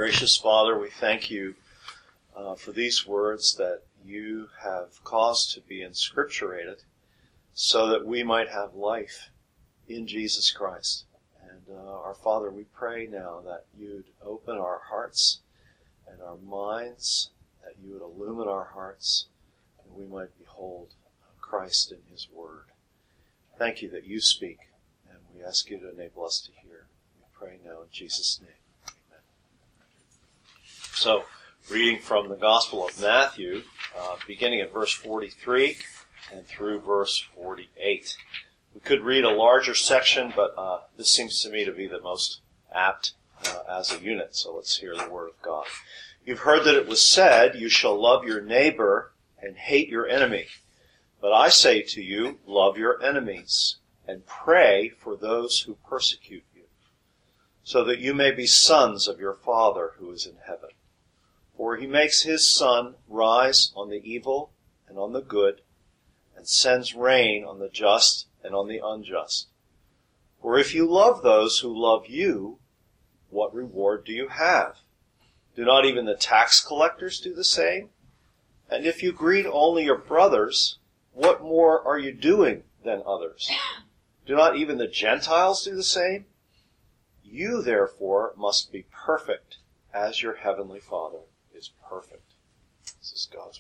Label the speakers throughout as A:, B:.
A: Gracious Father, we thank you for these words that you have caused to be inscripturated so that we might have life in Jesus Christ. And our Father, we pray now that you'd open our hearts and our minds, that you would illumine our hearts, and we might behold Christ in his word. Thank you that you speak, and we ask you to enable us to hear. We pray now in Jesus' name. Amen. So, reading from the Gospel of Matthew, beginning at verse 43 and through verse 48. We could read a larger section, but this seems to me to be the most apt as a unit, so let's hear the word of God. You've heard that it was said, you shall love your neighbor and hate your enemy. But I say to you, love your enemies and pray for those who persecute you, so that you may be sons of your Father who is in heaven. For he makes his sun rise on the evil and on the good, and sends rain on the just and on the unjust. For if you love those who love you, what reward do you have? Do not even the tax collectors do the same? And if you greet only your brothers, what more are you doing than others? Do not even the Gentiles do the same? You, therefore, must be perfect, as your heavenly Father is perfect. This is God's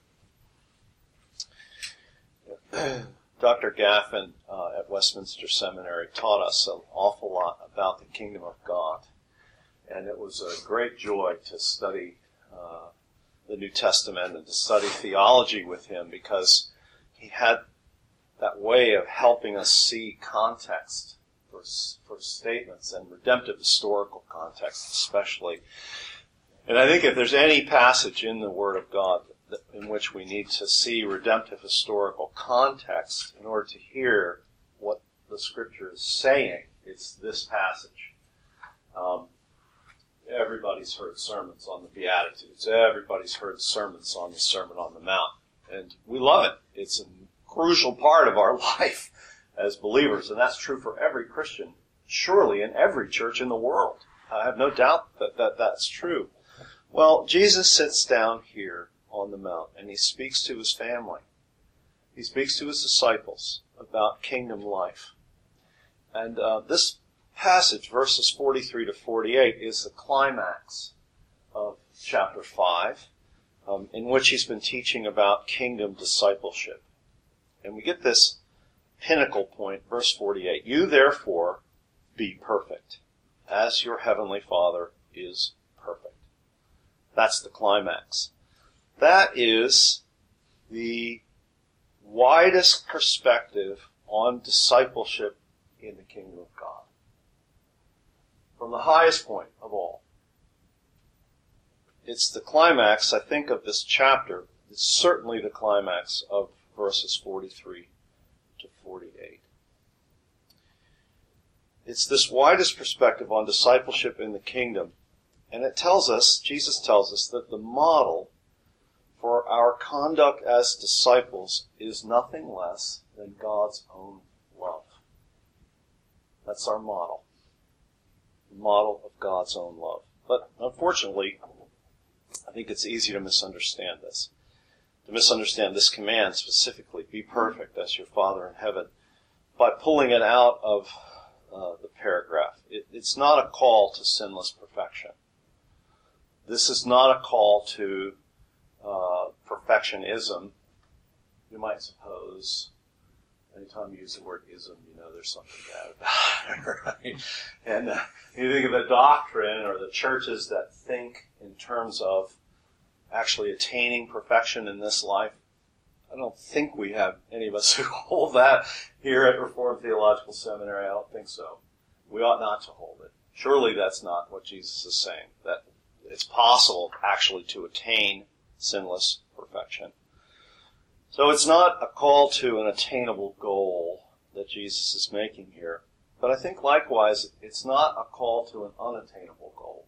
A: word. Dr. Gaffin at Westminster Seminary taught us an awful lot about the kingdom of God. And it was a great joy to study the New Testament and to study theology with him, because he had that way of helping us see context for statements, and redemptive historical context especially. And I think if there's any passage in the Word of God in which we need to see redemptive historical context in order to hear what the Scripture is saying, it's this passage. Everybody's heard sermons on the Beatitudes. Everybody's heard sermons on the Sermon on the Mount. And we love it. It's a crucial part of our life as believers, and that's true for every Christian, surely in every church in the world. I have no doubt that that's true. Well, Jesus sits down here on the Mount, and he speaks to his family. He speaks to his disciples about kingdom life. And this passage, verses 43 to 48, is the climax of chapter 5, in which he's been teaching about kingdom discipleship. And we get this pinnacle point, verse 48. You therefore be perfect, as your heavenly Father is perfect. That's the climax. That is the widest perspective on discipleship in the kingdom of God. From the highest point of all. It's the climax, I think, of this chapter. It's certainly the climax of verses 43 to 48. It's this widest perspective on discipleship in the kingdom. And it tells us, Jesus tells us, that the model for our conduct as disciples is nothing less than God's own love. That's our model. The model of God's own love. But unfortunately, I think it's easy to misunderstand this. To misunderstand this command specifically, be perfect as your Father in heaven, by pulling it out of the paragraph. It's not a call to sinless perfection. This is not a call to perfectionism. You might suppose, anytime you use the word ism, you know there's something bad about it, right? And you think of the doctrine or the churches that think in terms of actually attaining perfection in this life. I don't think we have any of us who hold that here at Reformed Theological Seminary. I don't think so. We ought not to hold it. Surely that's not what Jesus is saying, that it's possible actually to attain sinless perfection. So it's not a call to an attainable goal that Jesus is making here. But I think likewise, it's not a call to an unattainable goal.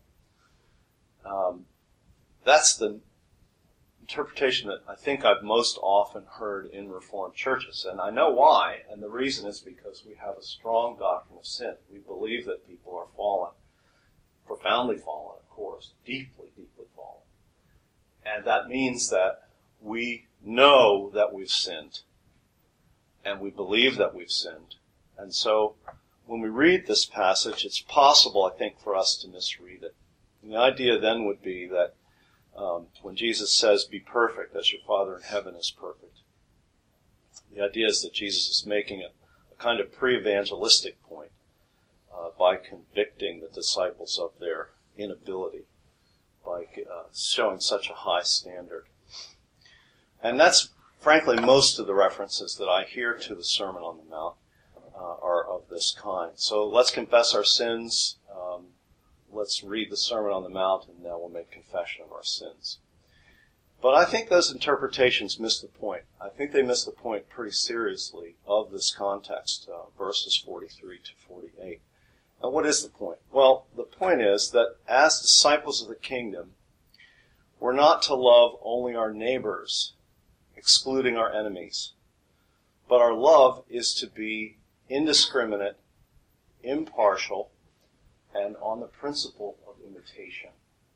A: That's the interpretation that I think I've most often heard in Reformed churches. And I know why, and the reason is because we have a strong doctrine of sin. We believe that people are fallen, profoundly fallen, of course, deeply, deeply fallen. And that means that we know that we've sinned, and we believe that we've sinned. And so when we read this passage, it's possible, I think, for us to misread it. And the idea then would be that when Jesus says, be perfect as your Father in heaven is perfect, the idea is that Jesus is making a kind of pre-evangelistic point by convicting the disciples of their inability, by showing such a high standard. And that's, frankly, most of the references that I hear to the Sermon on the Mount are of this kind. So let's confess our sins. Let's read the Sermon on the Mount, and now we'll make confession of our sins. But I think those interpretations miss the point. I think they miss the point pretty seriously of this context, verses 43 to 48. Now, what is the point? Well, the point is that as disciples of the kingdom, we're not to love only our neighbors, excluding our enemies, but our love is to be indiscriminate, impartial, and on the principle of imitation.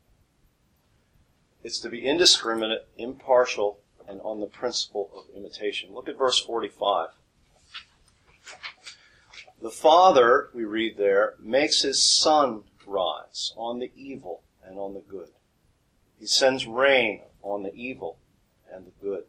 A: It's to be indiscriminate, impartial, and on the principle of imitation. Look at verse 45. The Father, we read there, makes his sun rise on the evil and on the good. He sends rain on the evil and the good.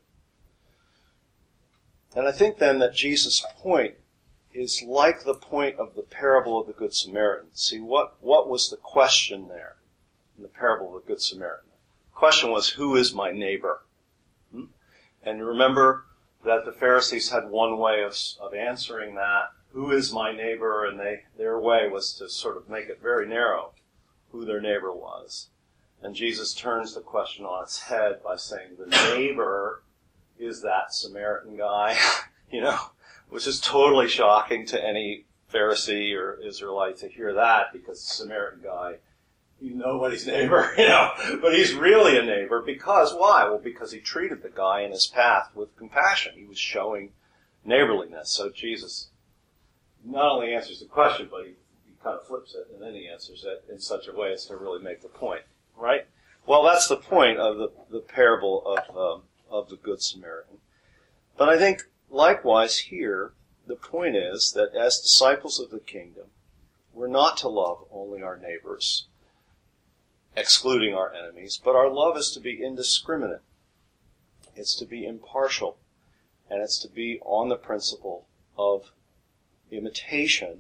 A: And I think then that Jesus' point is like the point of the parable of the Good Samaritan. See, what was the question there in the parable of the Good Samaritan? The question was, who is my neighbor? And you remember that the Pharisees had one way of answering that, who is my neighbor? And their way was to sort of make it very narrow, who their neighbor was. And Jesus turns the question on its head by saying the neighbor is that Samaritan guy, which is totally shocking to any Pharisee or Israelite to hear that, because the Samaritan guy, he's nobody's neighbor, but he's really a neighbor because, why? Well, because he treated the guy in his path with compassion. He was showing neighborliness. So Jesus not only answers the question, but he kind of flips it, and then he answers it in such a way as to really make the point, right? Well, that's the point of the parable of the Good Samaritan. But I think, likewise here, the point is that as disciples of the kingdom, we're not to love only our neighbors, excluding our enemies, but our love is to be indiscriminate. It's to be impartial, and it's to be on the principle of imitation.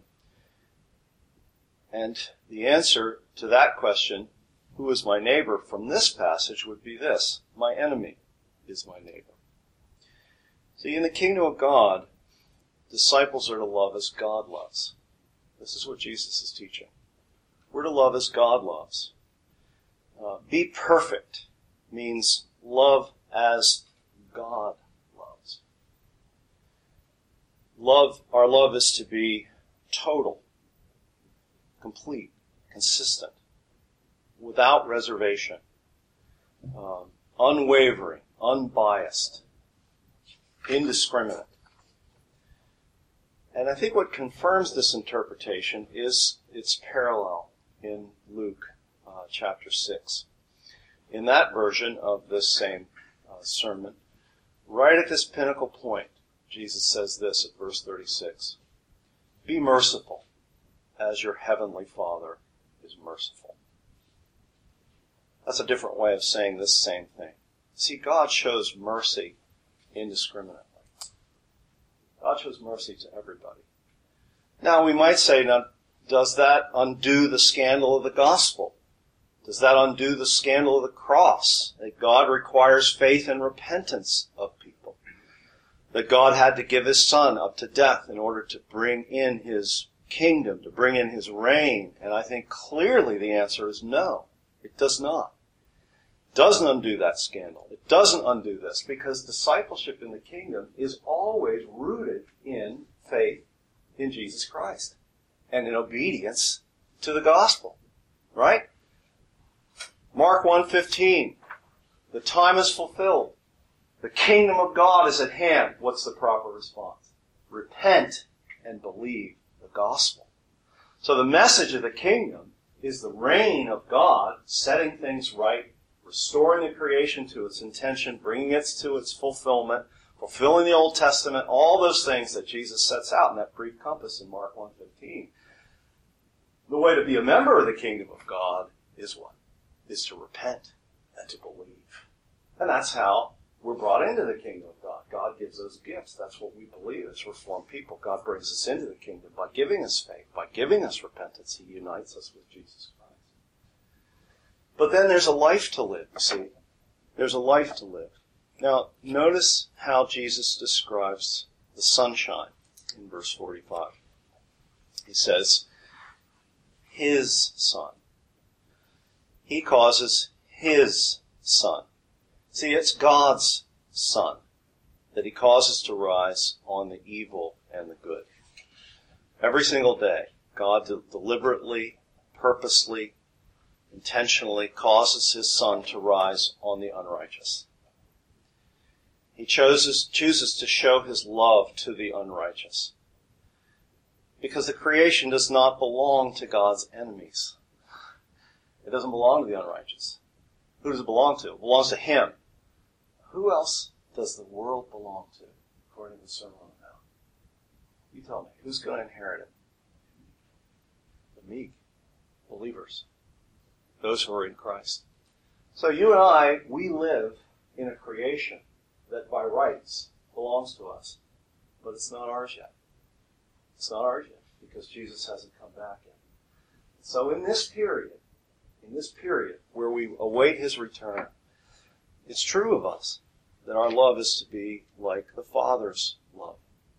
A: And the answer to that question, who is my neighbor, from this passage would be this: my enemy is my neighbor. See, in the kingdom of God, disciples are to love as God loves. This is what Jesus is teaching. We're to love as God loves. Be perfect means love as God loves. Our love is to be total, complete, consistent, without reservation, unwavering, unbiased, indiscriminate. And I think what confirms this interpretation is its parallel in Luke chapter 6. In that version of this same sermon, right at this pinnacle point, Jesus says this at verse 36. Be merciful as your heavenly Father is merciful. That's a different way of saying this same thing. See, God shows mercy indiscriminately. God shows mercy to everybody. Now, we might say, now, does that undo the scandal of the gospel? Does that undo the scandal of the cross? That God requires faith and repentance of people? That God had to give his Son up to death in order to bring in his kingdom, to bring in his reign? And I think clearly the answer is no. It does not. It doesn't undo that scandal. It doesn't undo this, because discipleship in the kingdom is always rooted in faith in Jesus Christ and in obedience to the gospel. Right? Mark 1:15. The time is fulfilled. The kingdom of God is at hand. What's the proper response? Repent and believe the gospel. So the message of the kingdom is the reign of God, setting things right, restoring the creation to its intention, bringing it to its fulfillment, fulfilling the Old Testament, all those things that Jesus sets out in that brief compass in Mark 1:15. The way to be a member of the kingdom of God is what? Is to repent and to believe. And that's how we're brought into the kingdom of God. God gives us gifts. That's what we believe as Reformed people. God brings us into the kingdom by giving us faith, by giving us repentance. He unites us with Jesus Christ. But then there's a life to live, you see. There's a life to live. Now, notice how Jesus describes the sunshine in verse 45. He says, His sun. He causes His sun. See, it's God's sun that He causes to rise on the evil and the good. Every single day, God deliberately, purposely, intentionally causes His sun to rise on the unrighteous. He chooses to show His love to the unrighteous. Because the creation does not belong to God's enemies. It doesn't belong to the unrighteous. Who does it belong to? It belongs to Him. Who else does the world belong to, according to the Sermon on the Mount? You tell me, who's going to inherit it? The meek, believers, those who are in Christ. So you and I, we live in a creation that by rights belongs to us, but it's not ours yet. It's not ours yet, because Jesus hasn't come back yet. So in this period where we await His return, it's true of us that our love is to be like the Father's love.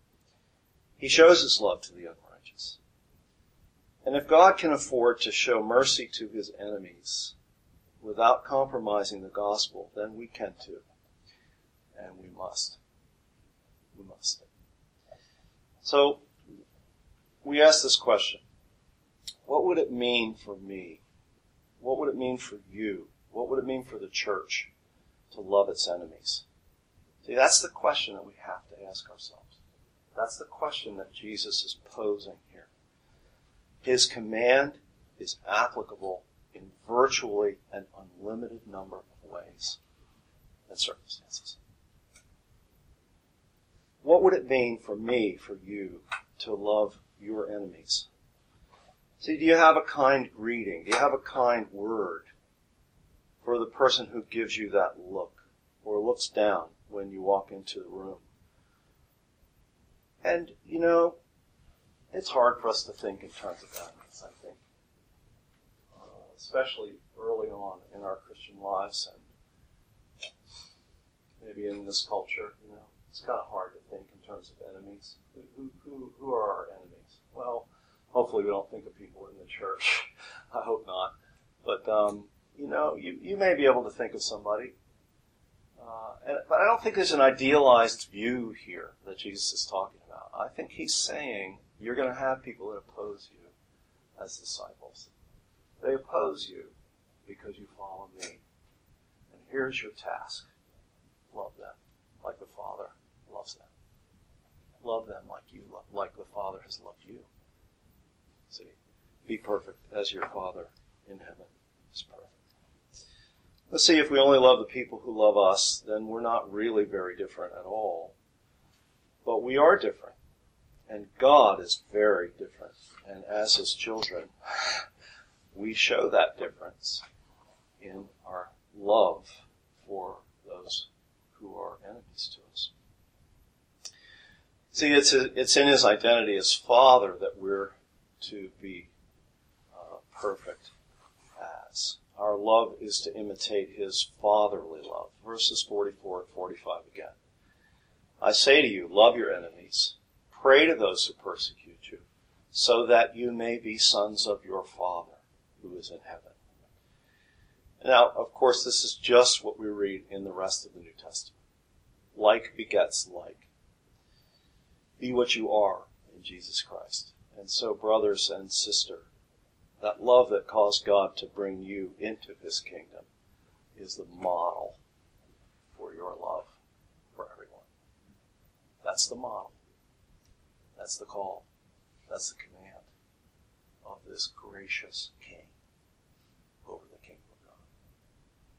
A: He shows His love to the unrighteous. And if God can afford to show mercy to His enemies without compromising the gospel, then we can too. And we must. We must. So, we ask this question. What would it mean for me? What would it mean for you? What would it mean for the church to love its enemies? See, that's the question that we have to ask ourselves. That's the question that Jesus is posing here. His command is applicable in virtually an unlimited number of ways and circumstances. What would it mean for me, for you, to love your enemies? See, do you have a kind greeting? Do you have a kind word for the person who gives you that look or looks down when you walk into the room? And, you know, it's hard for us to think in terms of enemies, I think. Especially early on in our Christian lives and maybe in this culture, you know. It's kind of hard to think in terms of enemies. Who are our enemies? Well, hopefully we don't think of people in the church. I hope not. But, you know, you may be able to think of somebody. But I don't think there's an idealized view here that Jesus is talking about. I think He's saying you're going to have people that oppose you as disciples. They oppose you because you follow me. And here's your task. Love them like the Father loves them. Love them like the Father has loved you. See, be perfect as your Father in heaven is perfect. Let's see, if we only love the people who love us, then we're not really very different at all. But we are different. And God is very different. And as His children, we show that difference in our love for those who are enemies to us. See, it's in His identity as Father that we're to be perfect as. Our love is to imitate His fatherly love. Verses 44 and 45 again. I say to you, love your enemies. Pray to those who persecute you, so that you may be sons of your Father who is in heaven. Now, of course, this is just what we read in the rest of the New Testament. Like begets like. Be what you are in Jesus Christ. And so, brothers and sisters, that love that caused God to bring you into His kingdom is the model for your love for everyone. That's the model. That's the call. That's the command of this gracious King.